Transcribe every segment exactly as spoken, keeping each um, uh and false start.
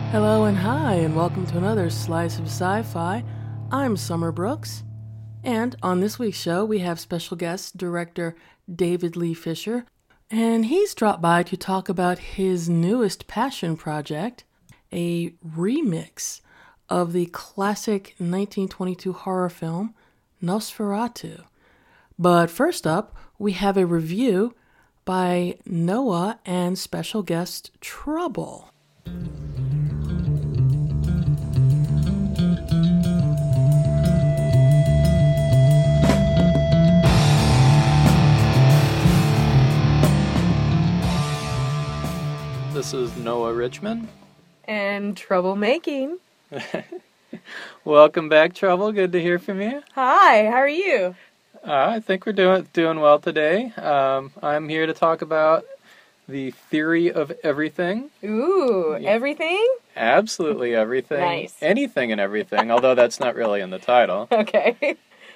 Hello and hi, and welcome to another Slice of Sci-Fi. I'm Summer Brooks, and on this week's show we have special guest director David Lee Fisher, and he's dropped by to talk about his newest passion project, a remix of the classic nineteen twenty-two horror film Nosferatu. But first up, we have a review by Noah and special guest Trouble. This is Noah Richmond. And Troublemaking. Welcome back, Trouble. Good to hear from you. Hi, how are you? Uh, I think we're doing doing well today. Um, I'm here to talk about the theory of everything. Ooh, yeah. Everything? Absolutely everything. Nice. Anything and everything, although that's not really in the title. Okay.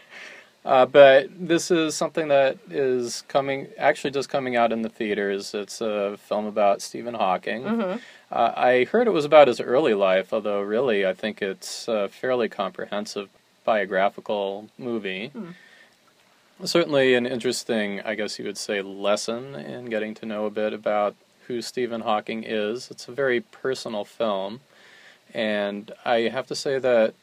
Uh, but this is something that is coming, actually just coming out in the theaters. It's a film about Stephen Hawking. Mm-hmm. Uh, I heard it was about his early life, although really I think it's a fairly comprehensive biographical movie. Mm. Certainly an interesting, I guess you would say, lesson in getting to know a bit about who Stephen Hawking is. It's a very personal film, and I have to say that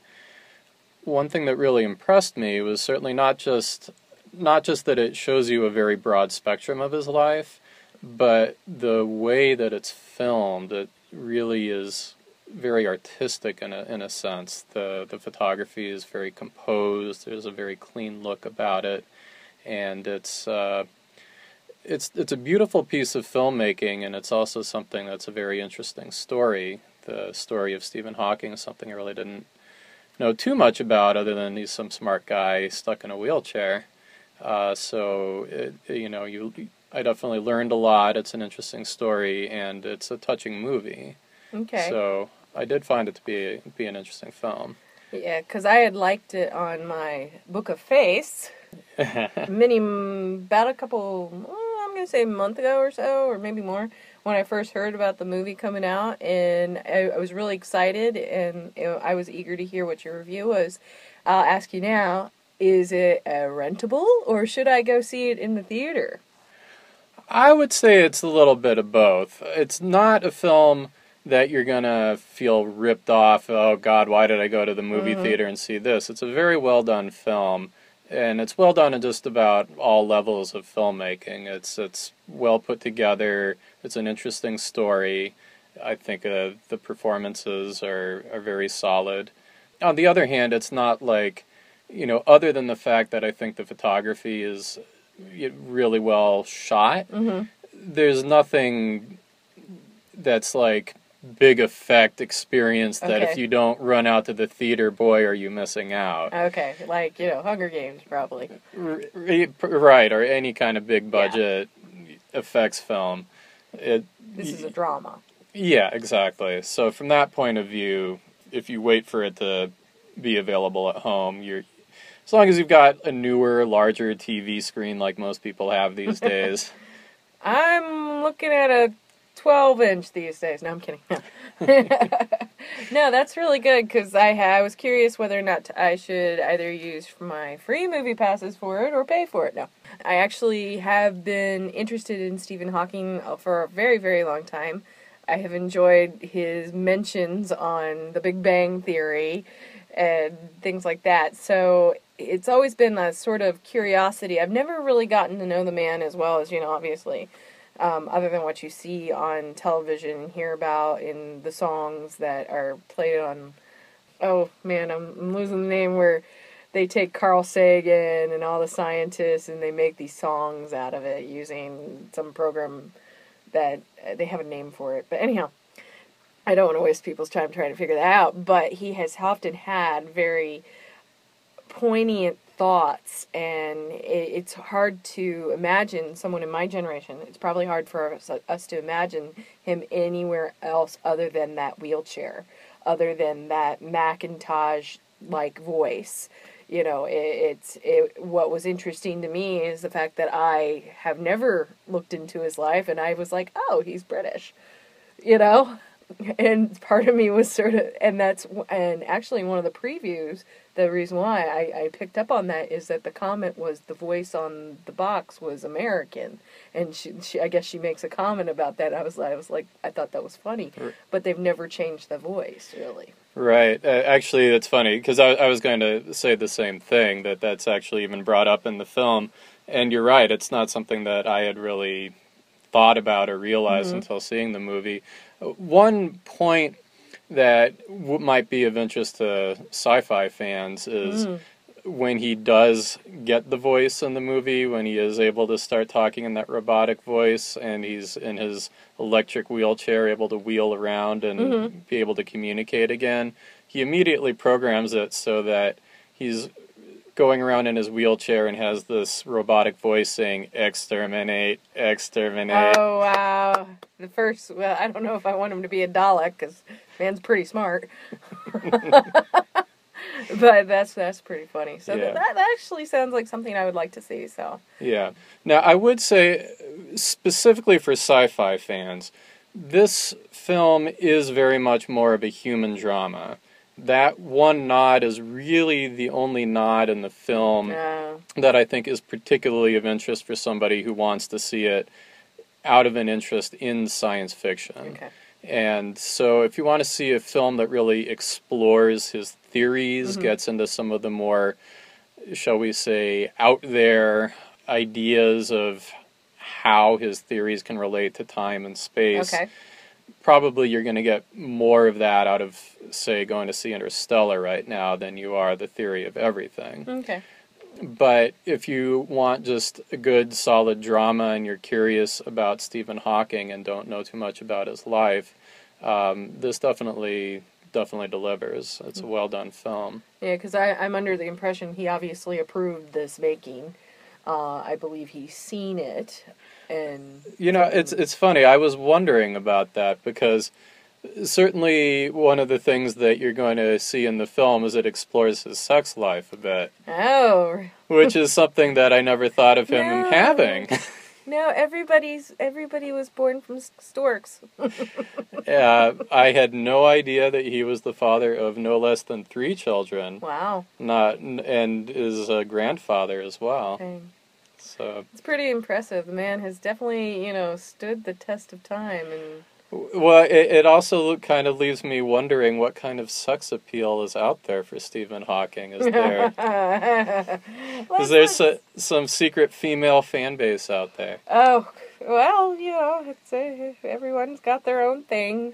one thing that really impressed me was certainly not just not just that it shows you a very broad spectrum of his life, but the way that it's filmed. It really is very artistic in a in a sense. The the photography is very composed. There's a very clean look about it, and it's uh, it's it's a beautiful piece of filmmaking, and it's also something that's a very interesting story. The story of Stephen Hawking is something I really didn't know too much about, other than he's some smart guy stuck in a wheelchair. Uh, so it, you know, you I definitely learned a lot. It's an interesting story, and it's a touching movie. Okay. So I did find it to be be an interesting film. Yeah, because I had liked it on my Book of Face many about a couple. I'm gonna say a month ago or so, or maybe more, when I first heard about the movie coming out, and I, I was really excited, and you know, I was eager to hear what your review was. I'll ask you now, is it a rentable, or should I go see it in the theater? I would say it's a little bit of both. It's not a film that you're going to feel ripped off, oh God, why did I go to the movie mm-hmm. theater and see this? It's a very well done film. And it's well done in just about all levels of filmmaking. It's it's well put together. It's an interesting story. I think uh, the performances are, are very solid. On the other hand, it's not like, you know, other than the fact that I think the photography is really well shot, mm-hmm. there's nothing that's like big effect experience that okay. if you don't run out to the theater, boy, are you missing out. Okay, like, you know, Hunger Games, probably. Right, or any kind of big budget yeah. effects film. It, this is a drama. Yeah, exactly. So from that point of view, if you wait for it to be available at home, you're as long as you've got a newer, larger T V screen like most people have these days. I'm looking at a twelve inch these days. No, I'm kidding. No, that's really good, because I, I was curious whether or not I should either use my free movie passes for it or pay for it. No. I actually have been interested in Stephen Hawking for a very, very long time. I have enjoyed his mentions on the Big Bang Theory and things like that. So it's always been a sort of curiosity. I've never really gotten to know the man as well as, you know, obviously. Um, other than what you see on television and hear about in the songs that are played on, oh man, I'm, I'm losing the name, where they take Carl Sagan and all the scientists and they make these songs out of it using some program that uh, they have a name for it. But anyhow, I don't want to waste people's time trying to figure that out, but he has often had very poignant thoughts, and it's hard to imagine someone in my generation. It's probably hard for us, us to imagine him anywhere else other than that wheelchair, other than that Macintosh-like voice. You know, it, it's it. What was interesting to me is the fact that I have never looked into his life, and I was like, oh, he's British. You know, and part of me was sort of, and that's, and actually one of the previews, the reason why I, I picked up on that is that the comment was the voice on the box was American, and she, she I guess she makes a comment about that. I was, I was like, I thought that was funny, but they've never changed the voice, really. Right. Uh, actually, it's funny, because I, I was going to say the same thing, that that's actually even brought up in the film, and you're right, it's not something that I had really thought about or realized mm-hmm. until seeing the movie. One point that w- might be of interest to sci-fi fans is mm. when he does get the voice in the movie, when he is able to start talking in that robotic voice, and he's in his electric wheelchair able to wheel around and mm-hmm. be able to communicate again, he immediately programs it so that he's going around in his wheelchair and has this robotic voice saying, exterminate, exterminate. Oh, wow. The first, well, I don't know if I want him to be a Dalek, because man's pretty smart. But that's that's pretty funny. So yeah. that, that actually sounds like something I would like to see. So yeah. Now, I would say, specifically for sci-fi fans, this film is very much more of a human drama. That one nod is really the only nod in the film uh, that I think is particularly of interest for somebody who wants to see it out of an interest in science fiction. Okay. And so if you want to see a film that really explores his theories, mm-hmm. gets into some of the more, shall we say, out there ideas of how his theories can relate to time and space, okay. probably you're going to get more of that out of, say, going to see Interstellar right now than you are The Theory of Everything. Okay. But if you want just a good, solid drama and you're curious about Stephen Hawking and don't know too much about his life, um, this definitely definitely delivers. It's a well-done film. Yeah, because I'm under the impression he obviously approved this making. Uh, I believe he's seen it. And you know, it's it's funny. I was wondering about that because certainly one of the things that you're going to see in the film is it explores his sex life a bit. Oh. Which is something that I never thought of him no. having. No, everybody's everybody was born from storks. Yeah, I had no idea that he was the father of no less than three children. Wow. Not and is a grandfather as well. Okay. So it's pretty impressive. The man has definitely, you know, stood the test of time. And well, it, it also kind of leaves me wondering what kind of sex appeal is out there for Stephen Hawking. Is there is there so, some secret female fan base out there? Oh, well, you know, it's a, everyone's got their own thing.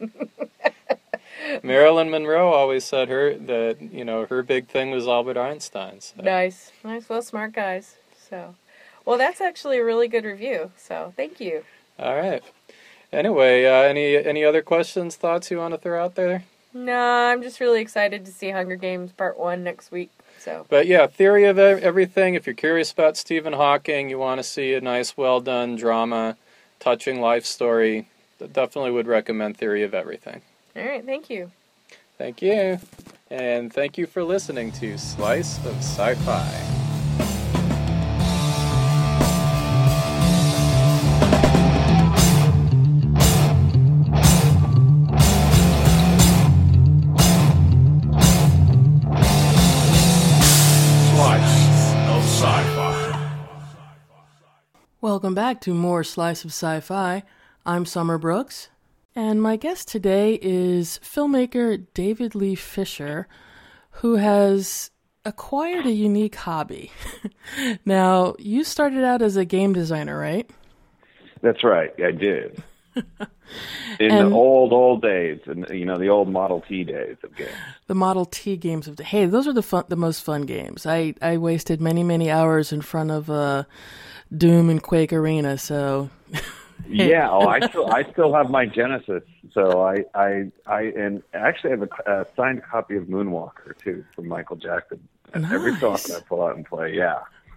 Marilyn Monroe always said her that, you know, her big thing was Albert Einstein. So. Nice, nice, well, smart guys. So, well, that's actually a really good review. So, thank you. All right. Anyway, uh, any any other questions, thoughts you want to throw out there? No, I'm just really excited to see Hunger Games Part One next week. So, but yeah, Theory of Everything. If you're curious about Stephen Hawking, you want to see a nice, well done drama, touching life story, definitely would recommend Theory of Everything. All right, thank you. Thank you, and thank you for listening to Slice of Sci-Fi. Welcome back to more Slice of Sci-Fi. I'm Summer Brooks, and my guest today is filmmaker David Lee Fisher, who has acquired a unique hobby. Now, you started out as a game designer, right? That's right, I did. In and the old, old days, and you know, the old Model T days of games. The Model T games of hey, those are the fun, the most fun games. I, I wasted many, many hours in front of uh, Doom and Quake Arena. So yeah, oh, I still I still have my Genesis. So I I I and actually have a, a signed copy of Moonwalker too from Michael Jackson. Nice. Every song I pull out and play, yeah.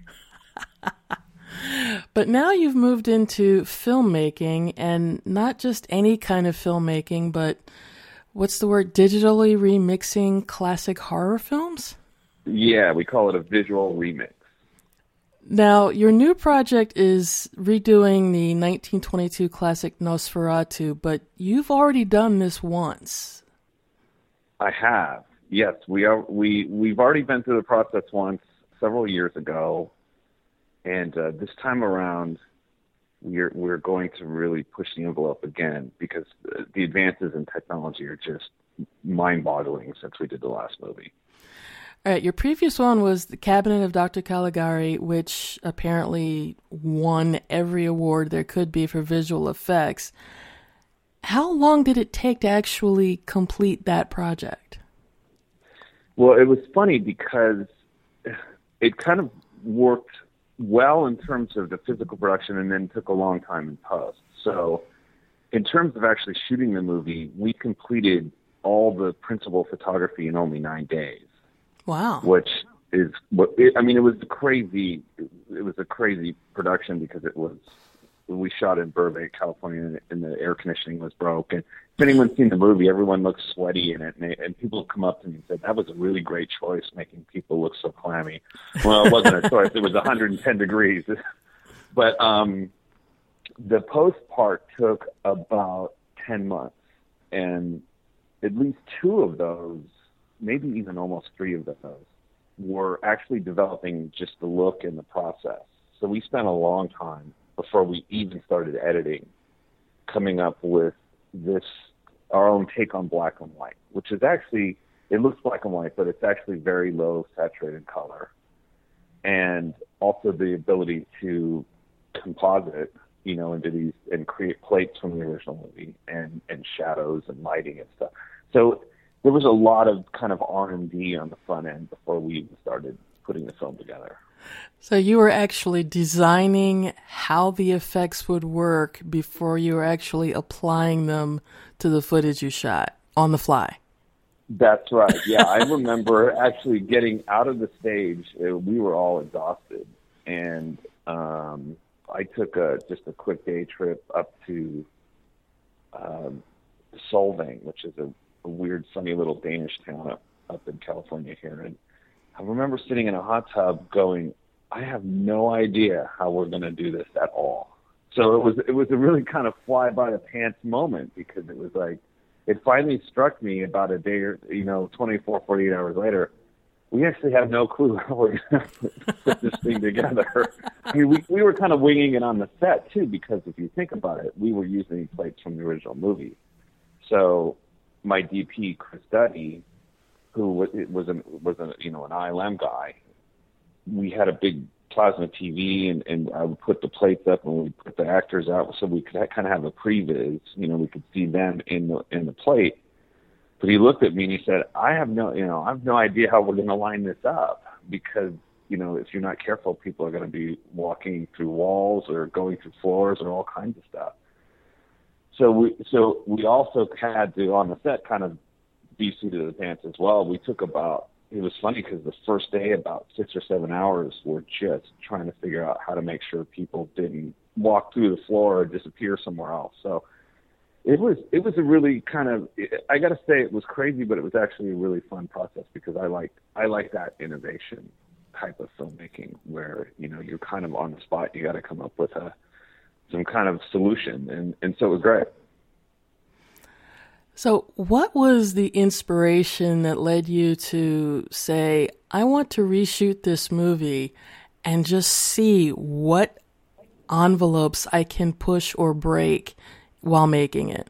But now you've moved into filmmaking, and not just any kind of filmmaking, but what's the word? Digitally remixing classic horror films? Yeah, we call it a visual remix. Now, your new project is redoing the nineteen twenty-two classic Nosferatu, but you've already done this once. I have. Yes, we are. We we've already been through the process once several years ago, and uh, this time around, we're we're going to really push the envelope again because the advances in technology are just mind-boggling since we did the last movie. All right, your previous one was The Cabinet of Doctor Caligari, which apparently won every award there could be for visual effects. How long did it take to actually complete that project? Well, it was funny because it kind of worked well in terms of the physical production and then took a long time in post. So in terms of actually shooting the movie, we completed all the principal photography in only nine days. Wow. Which is what I mean. It was a crazy. It was a crazy production because it was. We shot in Burbank, California, and the air conditioning was broke. And if anyone's seen the movie, everyone looks sweaty in it, and, they, and people come up to me and said that was a really great choice, making people look so clammy. Well, it wasn't a choice. It was one hundred ten degrees. But um, the post part took about ten months, and at least two of those, maybe even almost three of those, were actually developing just the look and the process. So we spent a long time before we even started editing, coming up with this, our own take on black and white, which is actually, it looks black and white, but it's actually very low saturated color. And also the ability to composite, you know, into these, and create plates from the original movie, and, and shadows and lighting and stuff. So there was a lot of kind of R and D on the front end before we even started putting the film together. So you were actually designing how the effects would work before you were actually applying them to the footage you shot on the fly. That's right. Yeah, I remember actually getting out of the stage. Uh, we were all exhausted, and um, I took a just a quick day trip up to um, Solvang, which is a, a weird, funny little Danish town up, up in California here, and I remember sitting in a hot tub going, I have no idea how we're going to do this at all. So it was it was a really kind of fly by the pants moment, because it was like, it finally struck me about a day or, you know, twenty-four, forty-eight hours later, we actually have no clue how we're going to put this thing together. I mean, we, we were kind of winging it on the set too, because if you think about it, we were using plates from the original movie. So my D P, Chris Duddy, who was was a, was a, you know, an I L M guy, we had a big plasma T V, and, and I would put the plates up and we'd put the actors out so we could kind of have a previs, you know, we could see them in the in the plate. But he looked at me and he said, I have no, you know, I have no idea how we're going to line this up, because, you know, if you're not careful, people are going to be walking through walls or going through floors or all kinds of stuff. So we, so we also had to, on the set, kind of be seated of the pants as well. We took about, it was funny because the first day, about six or seven hours, were just trying to figure out how to make sure people didn't walk through the floor or disappear somewhere else. So it was it was a really kind of, I got to say, it was crazy, but it was actually a really fun process, because I like I like that innovation type of filmmaking where, you know, you're kind of on the spot. You got to come up with a some kind of solution, and and so it was great. So what was the inspiration that led you to say, I want to reshoot this movie and just see what envelopes I can push or break while making it?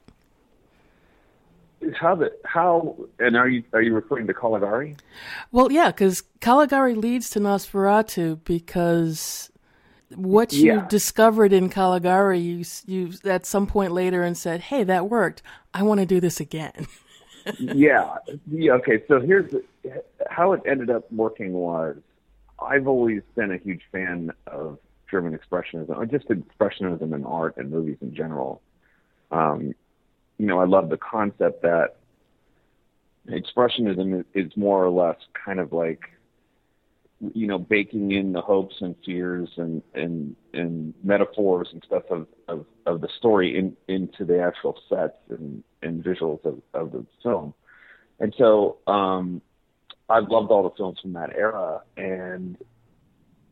How the how and are you are you referring to Caligari? Well, yeah, because Caligari leads to Nosferatu, because what you Yeah. discovered in Caligari, you you at some point later and said, "Hey, that worked. I want to do this again." yeah. yeah. Okay. So here's the, how it ended up working was, I've always been a huge fan of German expressionism, or just expressionism in art and movies in general. Um, you know, I love the concept that expressionism is, is more or less kind of like, you know, baking in the hopes and fears and, and, and metaphors and stuff of, of, of the story in, into the actual sets and, and visuals of, of the film. And so um, I've loved all the films from that era. And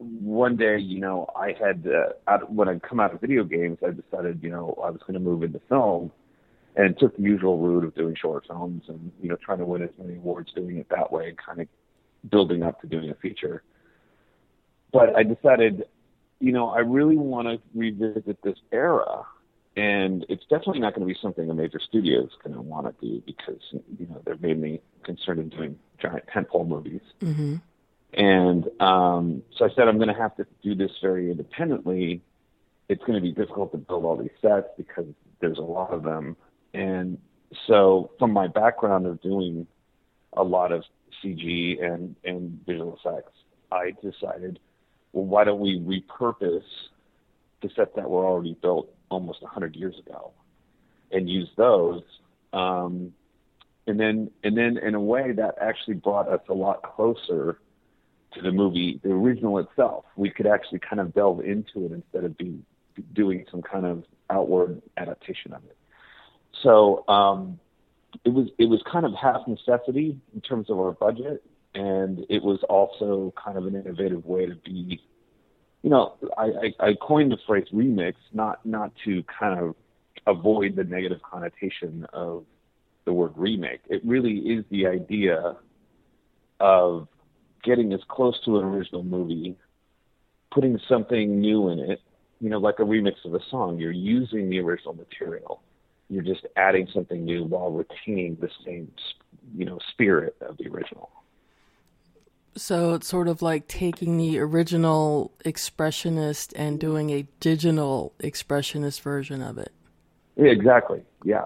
one day, you know, I had, uh, out, when I'd come out of video games, I decided, you know, I was going to move into film, and took the usual route of doing short films and, you know, trying to win as many awards doing it that way, kind of building up to doing a feature. But I decided, you know, I really want to revisit this era, and it's definitely not going to be something a major studio is going to want to do because, you know, they're mainly concerned in doing giant tentpole movies. Mm-hmm. And um, so I said, I'm going to have to do this very independently. It's going to be difficult to build all these sets because there's a lot of them. And so from my background of doing a lot of C G and, and visual effects, I decided, well, why don't we repurpose the sets that were already built almost one hundred years ago and use those. Um, and then, and then in a way that actually brought us a lot closer to the movie, the original itself. We could actually kind of delve into it instead of be, doing some kind of outward adaptation of it. So um, it was it was kind of half necessity in terms of our budget, and it was also kind of an innovative way to be. You know, I, I, I coined the phrase remix not not to kind of avoid the negative connotation of the word remake. It really is the idea of getting as close to an original movie, putting something new in it. You know, like a remix of a song, you're using the original material. You're just adding something new while retaining the same, you know, spirit of the original. So it's sort of like taking the original expressionist and doing a digital expressionist version of it. Yeah, exactly. Yeah.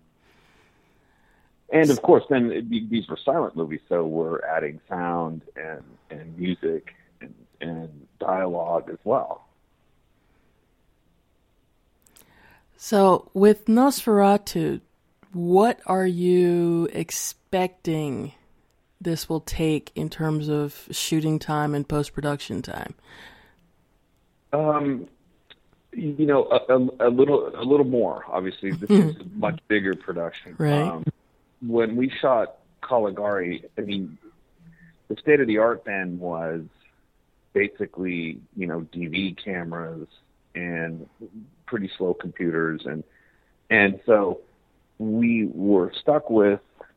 And of course, then it, these were silent movies, so we're adding sound and, and music and, and dialogue as well. So with Nosferatu, what are you expecting this will take in terms of shooting time and post-production time? Um, you know, a, a, a little, a little more. Obviously, this is a much bigger production. Right. Um, when we shot Caligari, I mean, the state of the art then was basically, you know, D V cameras and pretty slow computers, and and so we were stuck with,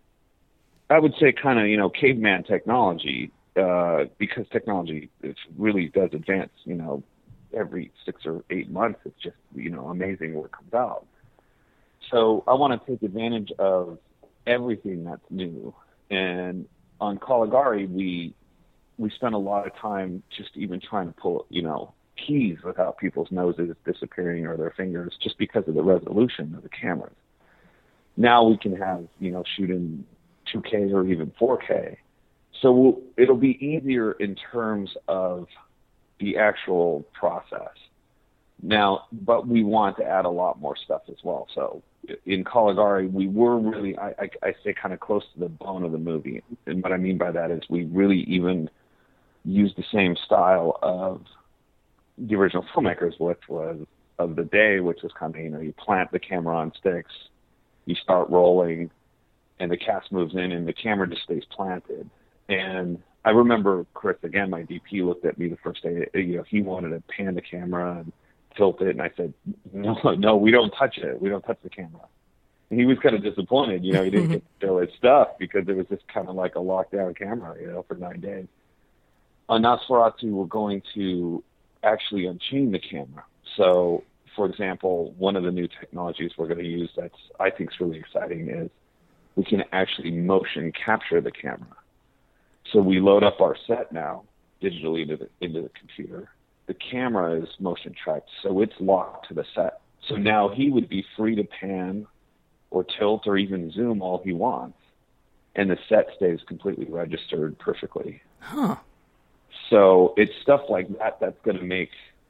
I would say, kind of, you know, caveman technology, uh, because technology it really does advance, you know, every six or eight months. It's just, you know, amazing what comes out. So I want to take advantage of everything that's new. And on Caligari, we we spent a lot of time just even trying to pull, you know, keys without people's noses disappearing or their fingers, just because of the resolution of the cameras. Now we can have, you know, shoot in two K or even four K. So we'll, it'll be easier in terms of the actual process. Now, but we want to add a lot more stuff as well. So in Caligari, we were really, I, I, I say, kind of close to the bone of the movie. And what I mean by that is we really even used the same style of the original filmmakers, which was of the day, which was kind of, you know, you plant the camera on sticks, you start rolling, and the cast moves in, and the camera just stays planted. And I remember Chris, again, my D P, looked at me the first day. You know, he wanted to pan the camera and tilt it, and I said, no, no, we don't touch it. We don't touch the camera. And he was kind of disappointed. You know, he didn't get to show his stuff because it was just kind of like a lockdown camera, you know, for nine days. On Nosferatu, we're going to actually unchain the camera. So, for example, one of the new technologies we're going to use that's, I think, is really exciting is we can actually motion capture the camera. So we load up our set now digitally into the, into the computer. The camera is motion tracked, so it's locked to the set. So now he would be free to pan or tilt or even zoom all he wants, and the set stays completely registered perfectly. Huh. So it's stuff like that that's going to make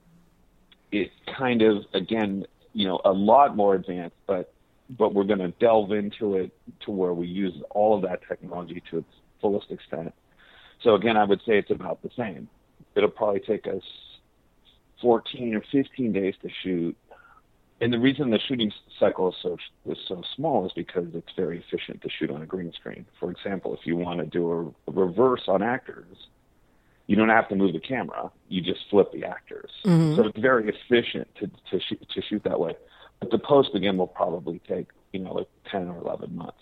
it kind of, again, you know, a lot more advanced, but but we're going to delve into it to where we use all of that technology to its fullest extent. So again, I would say it's about the same. It'll probably take us fourteen or fifteen days to shoot. And the reason the shooting cycle is so is so small is because it's very efficient to shoot on a green screen. For example, if you want to do a, a reverse on actors, you don't have to move the camera. You just flip the actors. Mm-hmm. So it's very efficient to, to, shoot, to shoot that way. But the post, again, will probably take, you know, like ten or eleven months.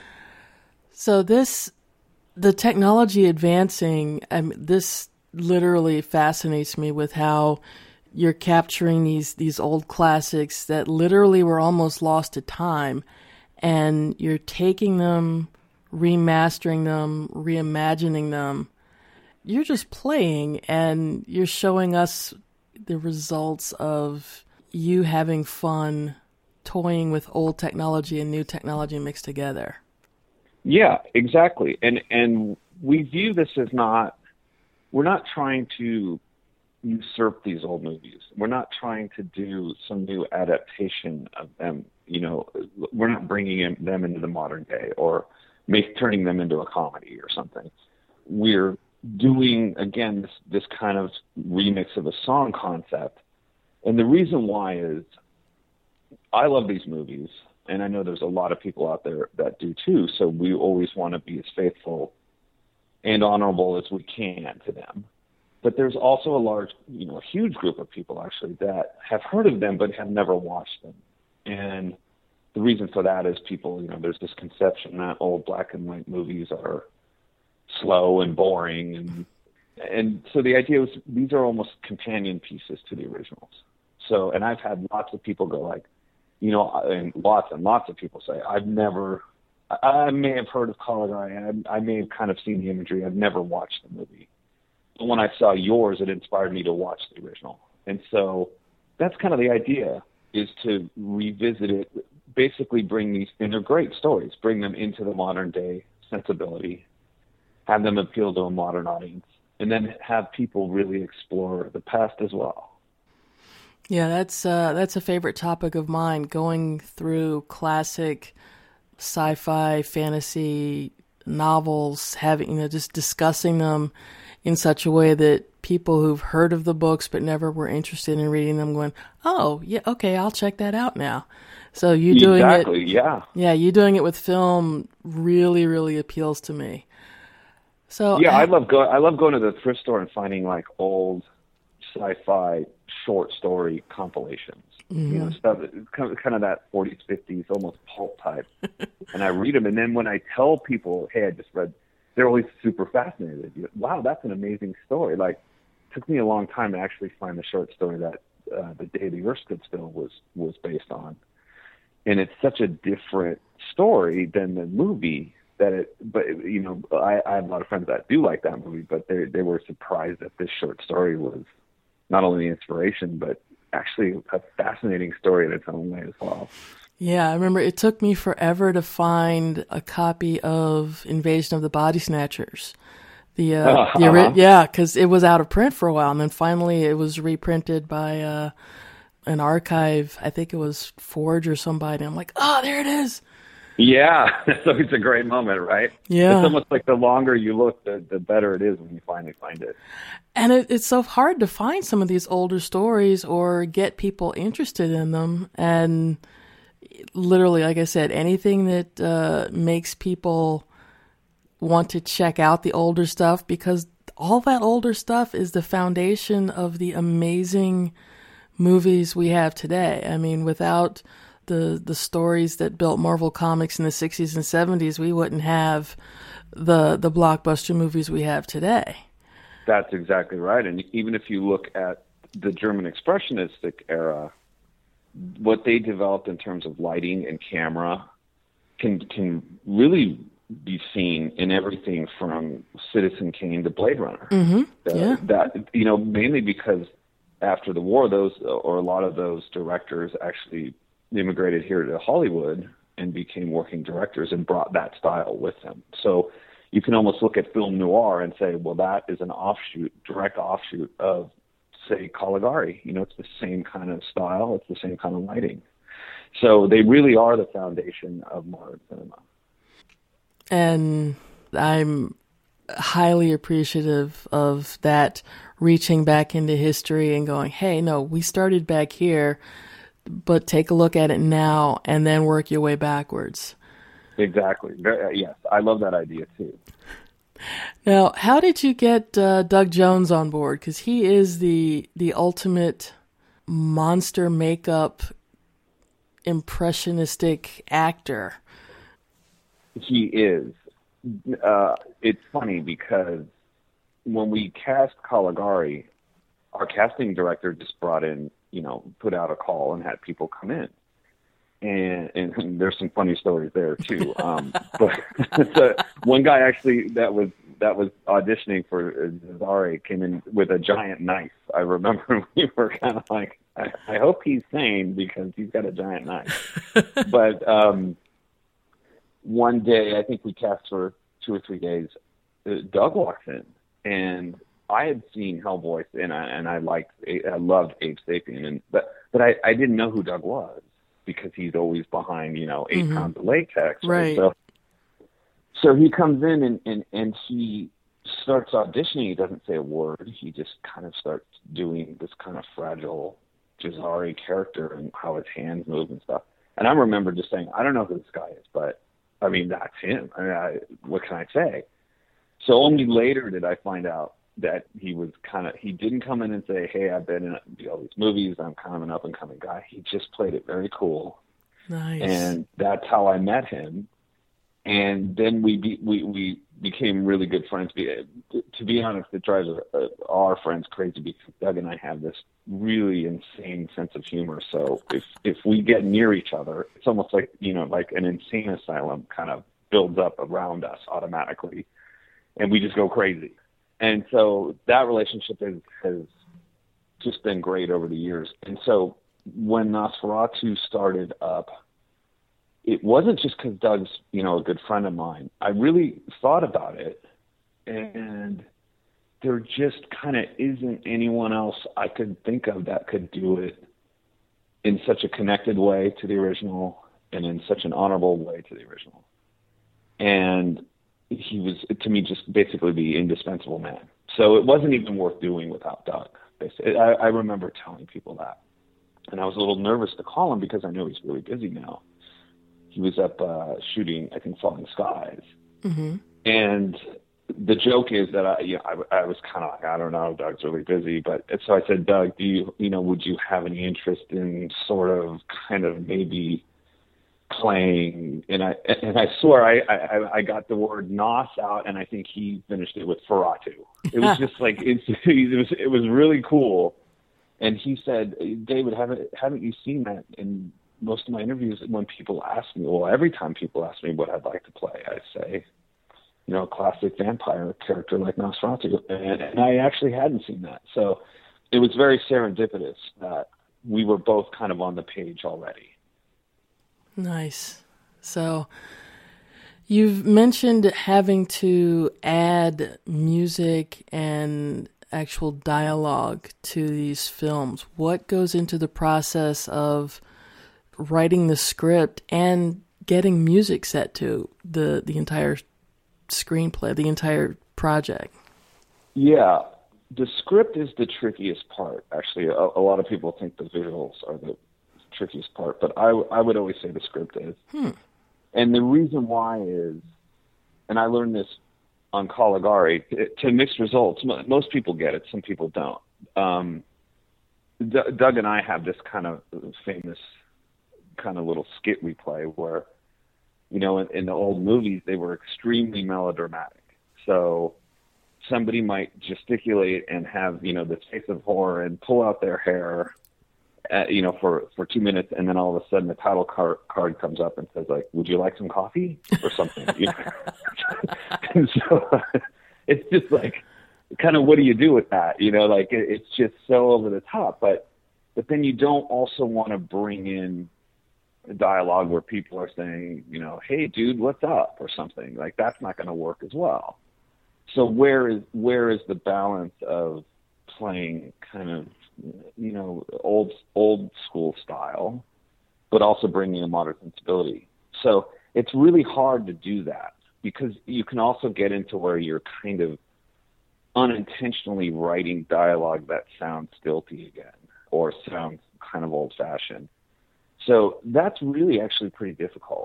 So this, the technology advancing, I mean, this literally fascinates me with how you're capturing these, these old classics that literally were almost lost to time, and you're taking them, remastering them, reimagining them. You're just playing, and you're showing us the results of you having fun toying with old technology and new technology mixed together. Yeah, exactly. And and we view this as not, we're not trying to usurp these old movies. We're not trying to do some new adaptation of them. You know, we're not bringing in, them into the modern day or make, turning them into a comedy or something. We're doing, again, this, this kind of remix of a song concept. And the reason why is I love these movies, and I know there's a lot of people out there that do too, so we always want to be as faithful and honorable as we can to them. But there's also a large, you know, a huge group of people actually that have heard of them but have never watched them. And the reason for that is people, you know, there's this conception that old black and white movies are slow and boring. And and so the idea was these are almost companion pieces to the originals. So, and I've had lots of people go like, you know, and lots and lots of people say, I've never, I, I may have heard of Caligari, and I, I may have kind of seen the imagery. I've never watched the movie. But when I saw yours, it inspired me to watch the original. And so that's kind of the idea, is to revisit it, basically bring these, and they're great stories, bring them into the modern day sensibility, have them appeal to a modern audience, and then have people really explore the past as well. Yeah, that's uh, that's a favorite topic of mine, going through classic sci-fi, fantasy novels, having, you know, just discussing them in such a way that people who've heard of the books but never were interested in reading them going, oh, yeah, okay, I'll check that out now. So you doing exactly, it, yeah, yeah, you doing it with film really, really appeals to me. So yeah, I, I love go. I love going to the thrift store and finding like old sci-fi short story compilations. Mm-hmm. You know, stuff kind of, kind of that forties, fifties, almost pulp type. And I read them, and then when I tell people, "Hey, I just read," they're always super fascinated. You know, wow, that's an amazing story. Like, it took me a long time to actually find the short story that uh, The Day the Earth Stood Still was was based on. And it's such a different story than the movie that it, but you know, I, I have a lot of friends that do like that movie, but they they were surprised that this short story was not only inspiration, but actually a fascinating story in its own way as well. Yeah, I remember it took me forever to find a copy of Invasion of the Body Snatchers. The, uh, uh-huh. the ori- yeah, because it was out of print for a while, and then finally it was reprinted by uh, an archive. I think it was Forge or somebody. I'm like, oh, there it is. Yeah, it's always a great moment, right? Yeah. It's almost like the longer you look, the, the better it is when you finally find it. And it, it's so hard to find some of these older stories or get people interested in them. And literally, like I said, anything that uh, makes people want to check out the older stuff, because all that older stuff is the foundation of the amazing movies we have today. I mean, without the the stories that built Marvel Comics in the sixties and seventies, we wouldn't have the the blockbuster movies we have today. That's exactly right. And even if you look at the German Expressionistic era, what they developed in terms of lighting and camera can can really be seen in everything from Citizen Kane to Blade Runner. Mm-hmm. Uh, yeah. That, you know, mainly because after the war, those or a lot of those directors actually immigrated here to Hollywood and became working directors and brought that style with them. So you can almost look at film noir and say, well, that is an offshoot, direct offshoot of, say, Caligari. You know, it's the same kind of style. It's the same kind of lighting. So they really are the foundation of modern cinema. And I'm highly appreciative of that, reaching back into history and going, hey, no, we started back here, but take a look at it now and then work your way backwards. Exactly. Yes, I love that idea too. Now, how did you get uh, Doug Jones on board? Because he is the the ultimate monster makeup impressionistic actor. He is. Uh, it's funny because when we cast Caligari, our casting director just brought in, you know, put out a call and had people come in. And, and there's some funny stories there too. Um, but so one guy actually that was that was auditioning for Cesare came in with a giant knife. I remember we were kind of like, I, I hope he's sane because he's got a giant knife. But um, one day, I think we cast for two or three days. Uh, Doug walks in, and I had seen Hellboy, and I and I liked, I loved Abe Sapien, and but but I, I didn't know who Doug was because he's always behind, you know, eight mm-hmm. pounds of latex. Right. right. So, so he comes in and, and, and he starts auditioning. He doesn't say a word. He just kind of starts doing this kind of fragile Cesare character and how his hands move and stuff. And I remember just saying, I don't know who this guy is, but I mean, that's him. I mean, I, what can I say? So only later did I find out that he was kind of, he didn't come in and say, hey, I've been in all these movies. I'm kind of an up and coming guy. He just played it very cool. Nice. And that's how I met him. And then we be, we, we became really good friends. To be honest, it drives our friends crazy because Doug and I have this really insane sense of humor. So if, if we get near each other, it's almost like, you know, like an insane asylum kind of builds up around us automatically. And we just go crazy. And so that relationship has, has just been great over the years. And so when Nosferatu started up, it wasn't just because Doug's, you know, a good friend of mine. I really thought about it, and there just kind of isn't anyone else I could think of that could do it in such a connected way to the original and in such an honorable way to the original. And he was, to me, just basically the indispensable man. So it wasn't even worth doing without Doug. I, I remember telling people that. And I was a little nervous to call him because I know he's really busy now. He was up uh, shooting, I think, Falling Skies. Mm-hmm. And the joke is that I, you know, I, I was kind of like, I don't know, Doug's really busy. But so I said, Doug, do you, you know, would you have any interest in sort of, kind of maybe playing? And I and I swear I, I, I got the word Nos out, and I think he finished it with Ferratu. It was just like it's, it was it was really cool. And he said, David, haven't haven't you seen that? And most of my interviews, when people ask me, well, every time people ask me what I'd like to play, I say, you know, a classic vampire character like Nosferatu. And, and I actually hadn't seen that. So it was very serendipitous that we were both kind of on the page already. Nice. So you've mentioned having to add music and actual dialogue to these films. What goes into the process of writing the script and getting music set to the the entire screenplay, the entire project? Yeah, the script is the trickiest part. Actually, a, a lot of people think the visuals are the trickiest part, but I, I would always say the script is. Hmm. And the reason why is, and I learned this on Caligari, to, to mixed results. Most people get it, some people don't. Um, D- Doug and I have this kind of famous kind of little skit we play where, you know, in, in the old movies, they were extremely melodramatic. So somebody might gesticulate and have, you know, the face of horror and pull out their hair, uh, you know, for, for two minutes. And then all of a sudden the title card, card comes up and says, like, would you like some coffee or something? You know? And so it's just like, kind of, what do you do with that? You know, like it, it's just so over the top, but, but then you don't also want to bring in a dialogue where people are saying, you know, hey dude, what's up? Or something like that's not going to work as well. So where is, where is the balance of playing kind of, you know, old, old school style, but also bringing a modern sensibility? So it's really hard to do that because you can also get into where you're kind of unintentionally writing dialogue that sounds stilty again or sounds kind of old fashioned. So that's really actually pretty difficult.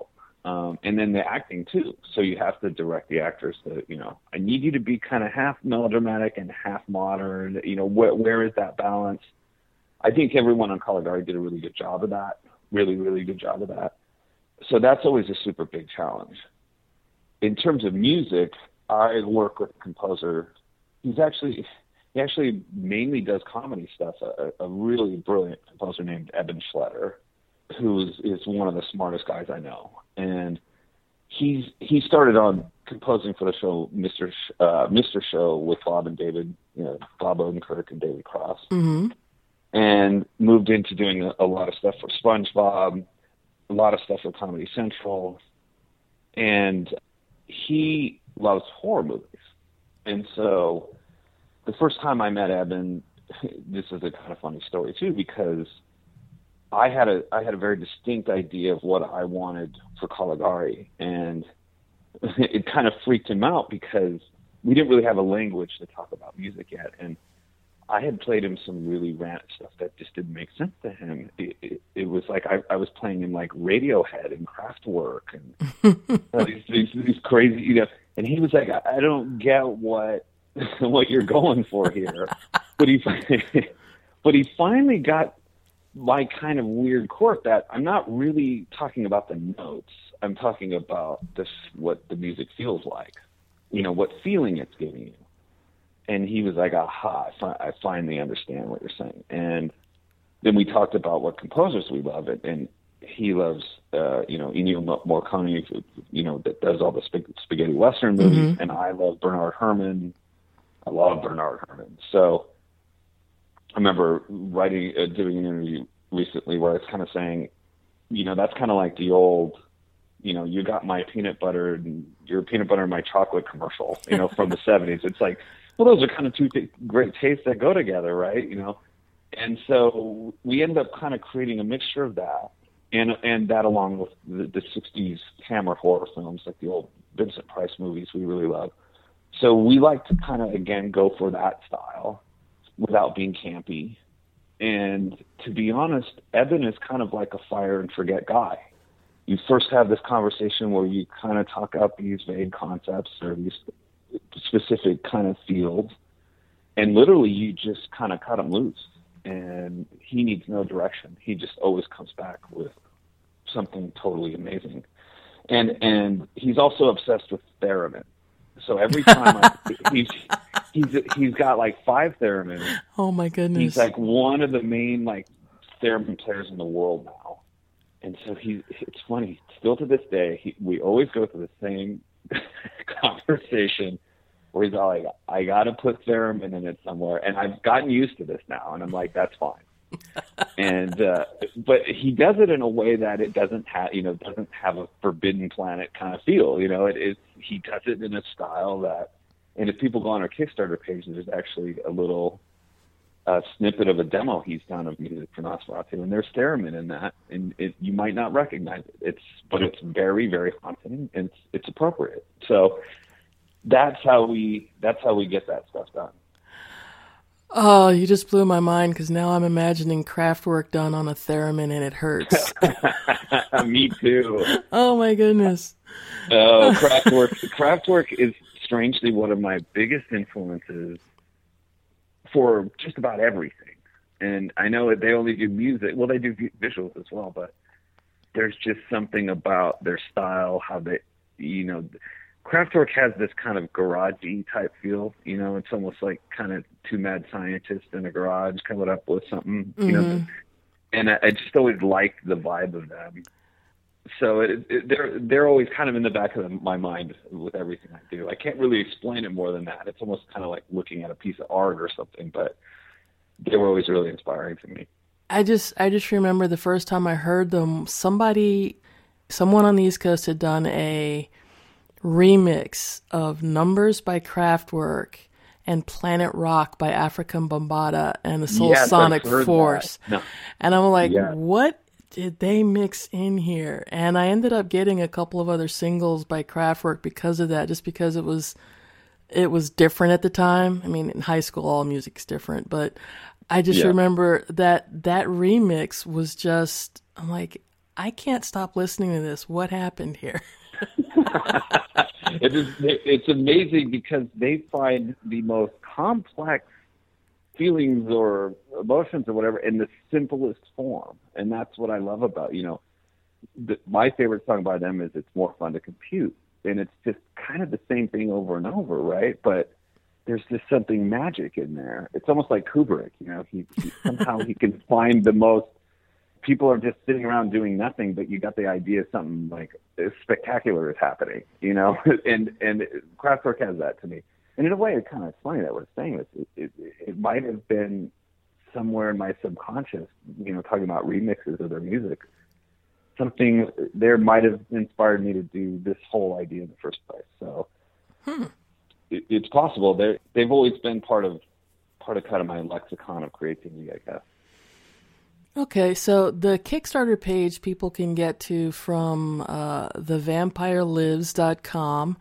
Um, and then the acting too. So you have to direct the actors to, you know, I need you to be kind of half melodramatic and half modern. You know, wh- where is that balance? I think everyone on Caligari did a really good job of that. Really, really good job of that. So that's always a super big challenge. In terms of music, I work with a composer. He's actually, he actually mainly does comedy stuff. A, a really brilliant composer named Eben Schletter, who is, is one of the smartest guys I know. And he's he started on composing for the show Mister Sh- uh, Mister Show with Bob and David, you know, Bob Odenkirk and David Cross, mm-hmm. and moved into doing a, a lot of stuff for SpongeBob, a lot of stuff for Comedy Central, and he loves horror movies. And so the first time I met Eben, this is a kind of funny story too, because I had a I had a very distinct idea of what I wanted for Caligari, and it kind of freaked him out because we didn't really have a language to talk about music yet, and I had played him some really random stuff that just didn't make sense to him. It, it, it was like I, I was playing him like Radiohead and Kraftwerk and uh, these, these these crazy, you know. And he was like, I, I don't get what what you're going for here, but he but he finally got my kind of weird quirk that I'm not really talking about the notes. I'm talking about this, what the music feels like, you know, what feeling it's giving you. And he was like, aha, I, fi- I finally understand what you're saying. And then we talked about what composers we love, and, and he loves, uh, you know, Ennio Morricone, you know, that does all the sp- spaghetti Western movies. Mm-hmm. And I love Bernard Herrmann. I love Bernard Herrmann. So I remember writing, uh, doing an interview recently where I was kind of saying, you know, that's kind of like the old, you know, you got my peanut butter and your peanut butter and my chocolate commercial, you know, from the seventies. It's like, well, those are kind of two th- great tastes that go together, right? You know, and so we ended up kind of creating a mixture of that, and and that along with the, the sixties Hammer horror films, like the old Vincent Price movies we really love. So we like to kind of, again, go for that style without being campy. And to be honest, Eben is kind of like a fire and forget guy. You first have this conversation where you kind of talk up these vague concepts or these specific kind of fields, and literally you just kind of cut him loose. And he needs no direction. He just always comes back with something totally amazing. And and he's also obsessed with theremin. So every time I, he's he's he's got like five theremins. Oh my goodness! He's like one of the main like theremin players in the world now. And so he, it's funny. Still to this day, he, we always go through the same conversation where he's all like, "I got to put theremin in it somewhere," and I've gotten used to this now, and I'm like, "That's fine." and uh, but he does it in a way that it doesn't have, you know, doesn't have a Forbidden Planet kind of feel. You know, it is. He does it in a style that, and if people go on our Kickstarter page, there's actually a little uh, snippet of a demo he's done of music for Nosferatu, and there's theremin in that, and it, you might not recognize it. It's, but it's very, very haunting, and it's, it's appropriate. So that's how we that's how we get that stuff done. Oh, you just blew my mind, because now I'm imagining Kraftwerk done on a theremin and it hurts. Me too. Oh my goodness. Oh, Kraftwerk. Kraftwerk is strangely one of my biggest influences for just about everything. And I know they only do music. Well, they do visuals as well, but there's just something about their style, how they, you know, Kraftwerk has this kind of garagey type feel. You know, it's almost like kind of two mad scientists in a garage coming up with something, you mm-hmm. know. And I, I just always liked the vibe of them. So it, it, they're they're always kind of in the back of my mind with everything I do. I can't really explain it more than that. It's almost kind of like looking at a piece of art or something, but they were always really inspiring to me. I just I just remember the first time I heard them, somebody, someone on the East Coast had done a remix of Numbers by Kraftwerk and Planet Rock by African Bambaataa and the Soul yes, Sonic Force. No. And I'm like, yeah. what did they mix in here? And I ended up getting a couple of other singles by Kraftwerk because of that, just because it was it was different at the time. I mean, in high school, all music's different, but I just yeah. remember that that remix was just, I'm like, I can't stop listening to this. What happened here? it is, it's amazing because they find the most complex feelings or emotions or whatever in the simplest form. And that's what I love about, you know, the, my favorite song by them is It's More Fun to Compute. And it's just kind of the same thing over and over, right? But there's just something magic in there. It's almost like Kubrick, you know, he, he somehow he can find the most, people are just sitting around doing nothing, but you got the idea something like spectacular is happening, you know, and, and Kraftwerk has that to me. And in a way, it's kind of funny that we're saying this. It, it, it might have been somewhere in my subconscious, you know, talking about remixes of their music. Something there might have inspired me to do this whole idea in the first place. So hmm. it, it's possible. They're, they've always been part of part of kind of my lexicon of creativity, I guess. Okay, so the Kickstarter page people can get to from uh, the vampire lives dot com.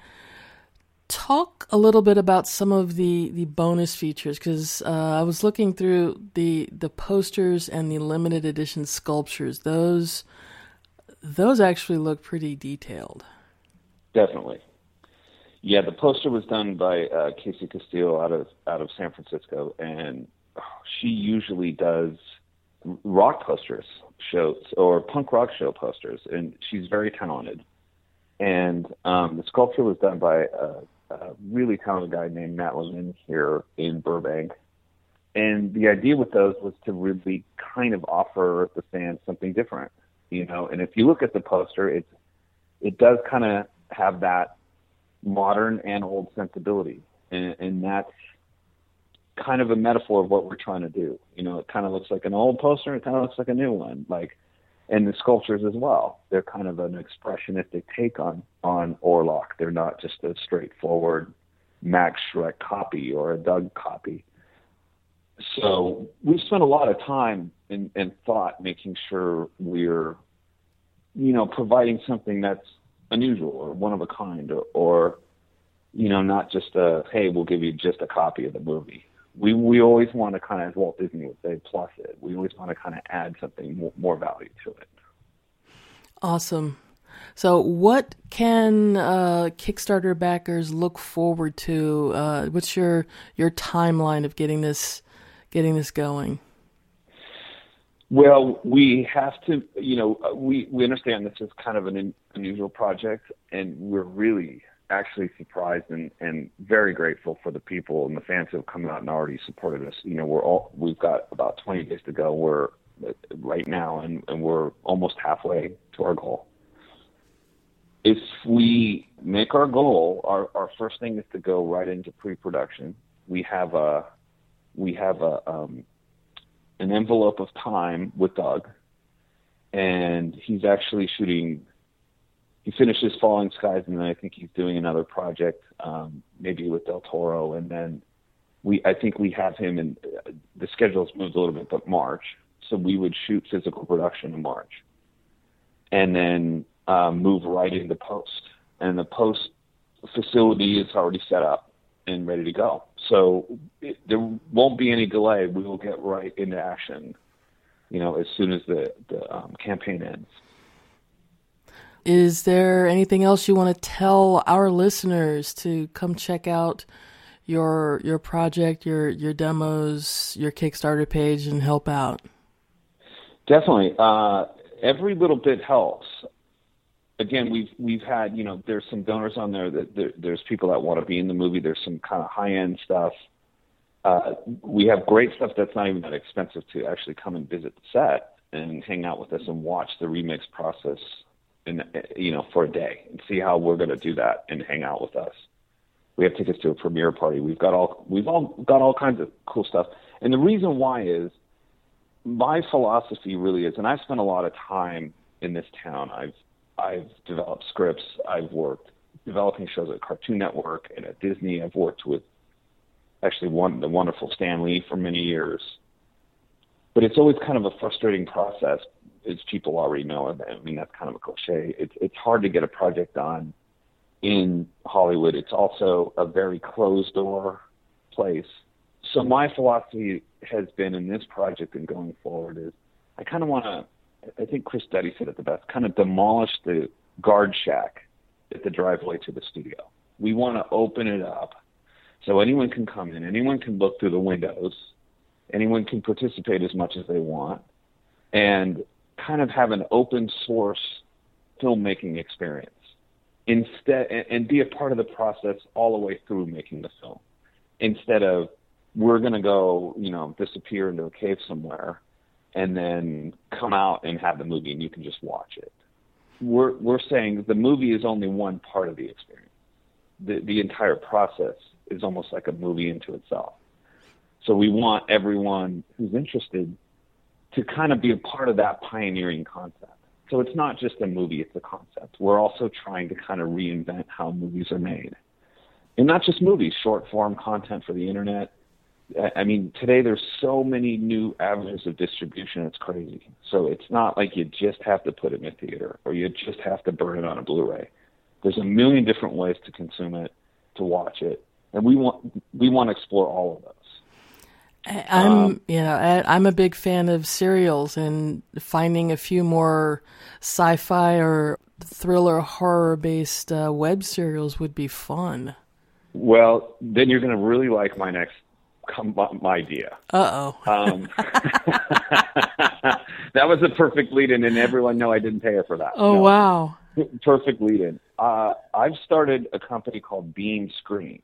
Talk a little bit about some of the, the bonus features, because uh, I was looking through the the posters and the limited edition sculptures. Those those actually look pretty detailed. Definitely. Yeah, the poster was done by uh, Casey Castillo out of out of San Francisco, and oh, she usually does rock posters shows or punk rock show posters, and she's very talented. And um, the sculpture was done by a, a really talented guy named Matt Levin here in Burbank. And the idea with those was to really kind of offer the fans something different, you know. And if you look at the poster, it's it does kind of have that modern and old sensibility, and, and that's kind of a metaphor of what we're trying to do. You know, it kind of looks like an old poster, it kind of looks like a new one, like, and the sculptures as well. They're kind of an expressionistic take on, on Orlok. They're not just a straightforward Max Schreck copy or a Doug copy. So we've spent a lot of time and, and thought making sure we're, you know, providing something that's unusual or one of a kind, or, or you know, not just a, hey, we'll give you just a copy of the movie. We we always want to kind of, as Walt Disney would say, plus it. We always want to kind of add something more, more value to it. Awesome. So what can uh, Kickstarter backers look forward to? Uh, what's your your timeline of getting this getting this going? Well, we have to, you know, we, we understand this is kind of an in, unusual project, and we're really actually surprised and, and very grateful for the people and the fans who have come out and already supported us. You know, we're all, we've got about twenty days to go. We're right now, and, and we're almost halfway to our goal. If we make our goal, our, our first thing is to go right into pre-production. We have a, we have a, um, an envelope of time with Doug, and he's actually shooting. He finishes Falling Skies, and then I think he's doing another project, um, maybe with Del Toro. And then we, I think we have him in, uh, the schedule's moved a little bit, but March. So we would shoot physical production in March, and then um, move right into post. And the post facility is already set up and ready to go. So it, there won't be any delay. We will get right into action, you know, as soon as the, the um, campaign ends. Is there anything else you want to tell our listeners to come check out your your project, your your demos, your Kickstarter page, and help out? Definitely. Uh, every little bit helps. Again, we've we've had, you know, there's some donors on there that there, there's people that want to be in the movie. There's some kind of high end stuff. Uh, we have great stuff that's not even that expensive to actually come and visit the set and hang out with us and watch the remix process. And, you know, for a day, and see how we're going to do that and hang out with us. We have tickets to a premiere party. We've got all we've all got all kinds of cool stuff. And the reason why is my philosophy really is, and I've spent a lot of time in this town. I've I've developed scripts. I've worked developing shows at Cartoon Network and at Disney. I've worked with actually one the wonderful Stan Lee for many years. But it's always kind of a frustrating process, as people already know. I mean, that's kind of a cliche. It's it's hard to get a project done in Hollywood. It's also a very closed-door place. So my philosophy has been in this project and going forward is I kind of want to I think Chris Duddy said it the best, kind of demolish the guard shack at the driveway to the studio. We want to open it up so anyone can come in, anyone can look through the windows, anyone can participate as much as they want, and kind of have an open source filmmaking experience instead, and be a part of the process all the way through making the film, instead of we're going to go, you know, disappear into a cave somewhere and then come out and have the movie and you can just watch it. We're we're saying the movie is only one part of the experience. The the entire process is almost like a movie into itself. So we want everyone who's interested to kind of be a part of that pioneering concept. So it's not just a movie, it's a concept. We're also trying to kind of reinvent how movies are made. And not just movies, short form content for the internet. I mean, today there's so many new avenues of distribution, it's crazy. So it's not like you just have to put it in a theater or you just have to burn it on a Blu-ray. There's a million different ways to consume it, to watch it. And we want we want to explore all of those. I'm, um, you know, I, I'm a big fan of serials, and finding a few more sci-fi or thriller horror-based uh, web serials would be fun. Well, then you're going to really like my next my idea. Uh-oh. Um, that was a perfect lead-in, and everyone know I didn't pay her for that. Oh, no. wow. Perfect lead-in. Uh, I've started a company called Beam Screen,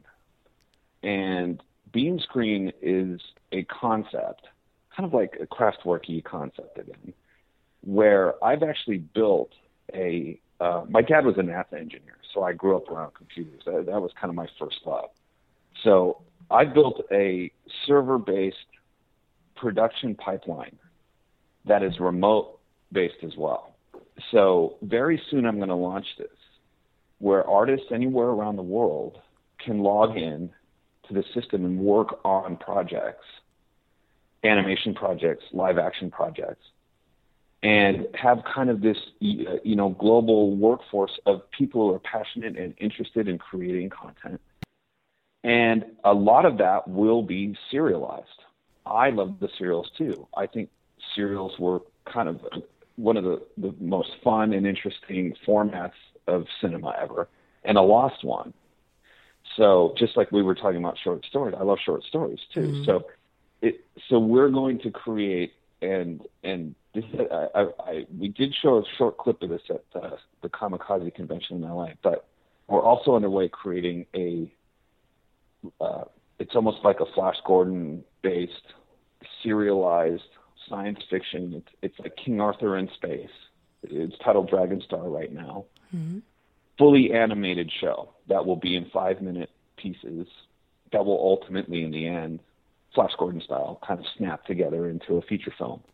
and Beam Screen is a concept, kind of like a Kraftwerk-y concept again, where I've actually built a, uh, my dad was a NASA engineer, so I grew up around computers. That, that was kind of my first love. So I built a server-based production pipeline that is remote-based as well. So very soon I'm going to launch this, where artists anywhere around the world can log in to the system and work on projects, animation projects, live action projects, and have kind of this, you know, global workforce of people who are passionate and interested in creating content. And a lot of that will be serialized. I love the serials too. I think serials were kind of one of the, the most fun and interesting formats of cinema ever, and a lost one. So just like we were talking about short stories, I love short stories too. Mm-hmm. So it, so we're going to create, and and this, I, I, I, we did show a short clip of this at uh, the Kamikaze convention in L A, but we're also underway creating a, uh, it's almost like a Flash Gordon-based, serialized science fiction. It's, it's like King Arthur in space. It's titled Dragonstar right now. Mm-hmm. Fully animated show that will be in five-minute pieces that will ultimately, in the end, Flash Gordon style, kind of snap together into a feature film.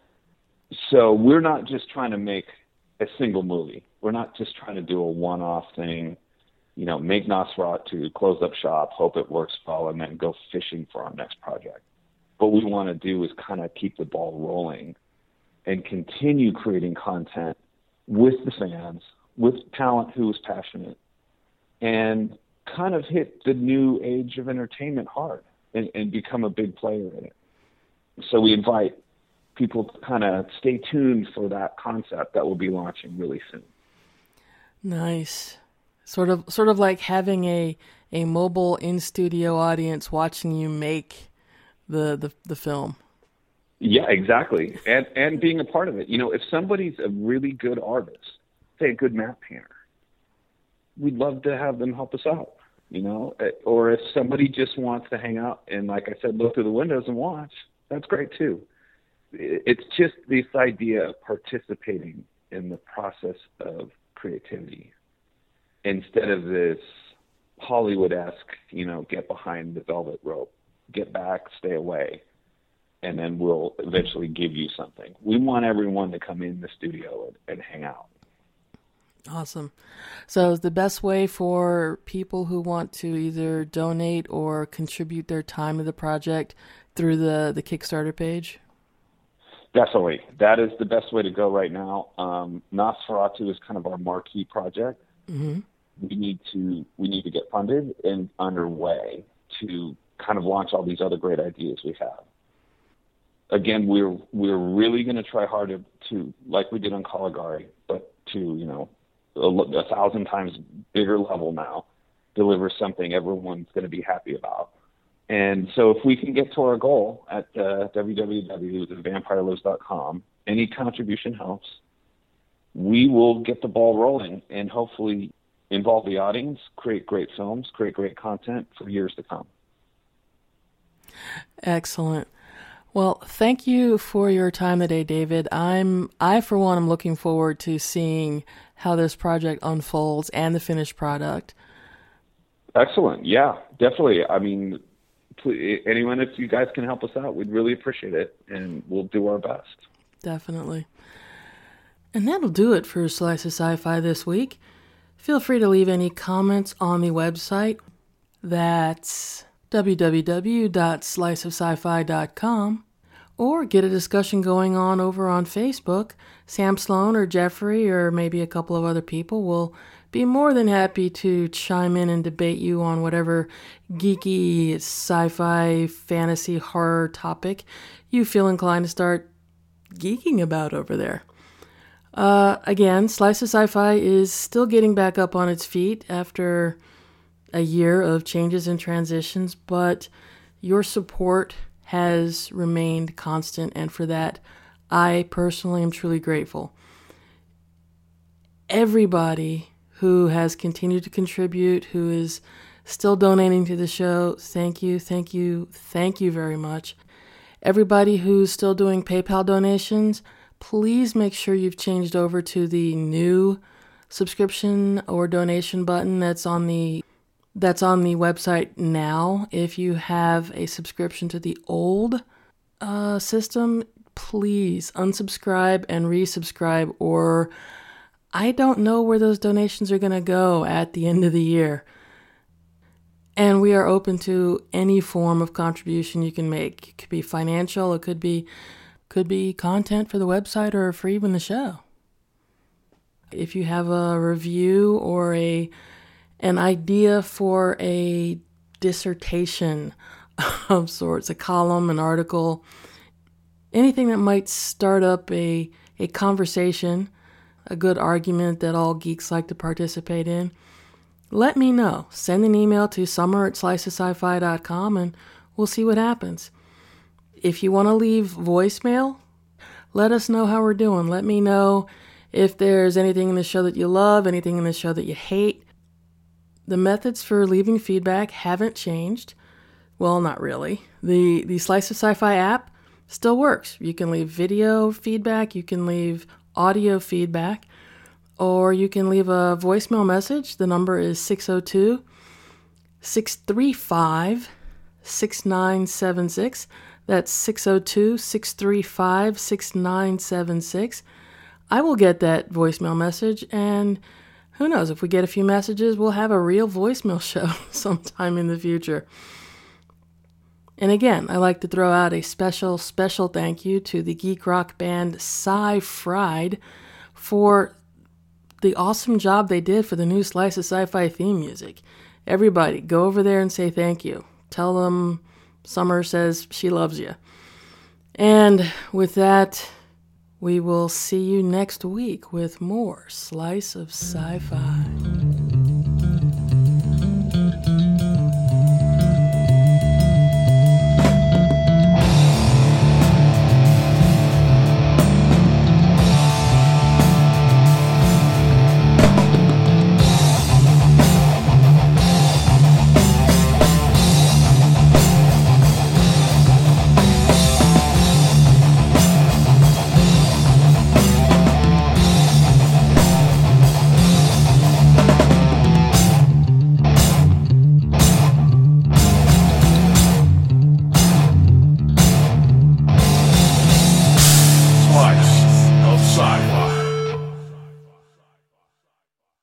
So we're not just trying to make a single movie. We're not just trying to do a one-off thing, you know, make Nosferatu, close up shop, hope it works well, and then go fishing for our next project. What we want to do is kind of keep the ball rolling and continue creating content with the fans, with talent who is passionate, and kind of hit the new age of entertainment hard and, and become a big player in it. So we invite people to kind of stay tuned for that concept that will be launching really soon. Nice. Sort of sort of like having a, a mobile in-studio audience watching you make the, the, the film. Yeah, exactly. And and being a part of it. You know, if somebody's a really good artist, say a good map painter, we'd love to have them help us out, you know? Or if somebody just wants to hang out and, like I said, look through the windows and watch, that's great too. It's just this idea of participating in the process of creativity instead of this Hollywood-esque, you know, get behind the velvet rope, get back, stay away, and then we'll eventually give you something. We want everyone to come in the studio and, and hang out. Awesome. So the best way for people who want to either donate or contribute their time to the project through the, the Kickstarter page? Definitely. That is the best way to go right now. Um, Nosferatu is kind of our marquee project. Mm-hmm. We need to we need to get funded and underway to kind of launch all these other great ideas we have. again, we're we're really going to try hard to, to, like we did on Caligari, but to, you know, a, a thousand times bigger level now, deliver something everyone's going to be happy about. And so if we can get to our goal at uh, w w w dot the vampire lives dot com, any contribution helps. We will get the ball rolling and hopefully involve the audience, create great films, create great content for years to come. Excellent. Well, thank you for your time today, David. I'm, I for one, am looking forward to seeing how this project unfolds and the finished product. Excellent. Yeah, definitely. I mean, please, anyone, if you guys can help us out, we'd really appreciate it, and we'll do our best. Definitely. And that'll do it for Slice of Sci-Fi this week. Feel free to leave any comments on the website. That's w w w dot slice of sci fi dot com, or get a discussion going on over on Facebook. Sam Sloan or Jeffrey or maybe a couple of other people will be more than happy to chime in and debate you on whatever geeky sci-fi, fantasy, horror topic you feel inclined to start geeking about over there. Uh, again, Slice of Sci-Fi is still getting back up on its feet after a year of changes and transitions, but your support has remained constant, and for that, I personally am truly grateful. Everybody who has continued to contribute, who is still donating to the show, thank you, thank you, thank you very much. Everybody who's still doing PayPal donations, please make sure you've changed over to the new subscription or donation button that's on the that's on the website now. If you have a subscription to the old uh, system, please unsubscribe and resubscribe, or I don't know where those donations are going to go at the end of the year. And we are open to any form of contribution you can make. It could be financial, it could be could be content for the website, or for even the show. If you have a review or a an idea for a dissertation of sorts, a column, an article, anything that might start up a, a conversation, a good argument that all geeks like to participate in, let me know. Send an email to summer at slice of sci fi dot com and we'll see what happens. If you want to leave voicemail, let us know how we're doing. Let me know if there's anything in the show that you love, anything in the show that you hate. The methods for leaving feedback haven't changed. Well, not really. The the Slice of Sci-Fi app still works. You can leave video feedback, you can leave audio feedback, or you can leave a voicemail message. The number is six oh two, six three five, six nine seven six. That's six oh two, six three five, six nine seven six. I will get that voicemail message, and who knows, if we get a few messages, we'll have a real voicemail show sometime in the future. And again, I like to throw out a special, special thank you to the geek rock band Sci-Fried for the awesome job they did for the new Slice of Sci-Fi theme music. Everybody, go over there and say thank you. Tell them Summer says she loves you. And with that, we will see you next week with more Slice of Sci-Fi.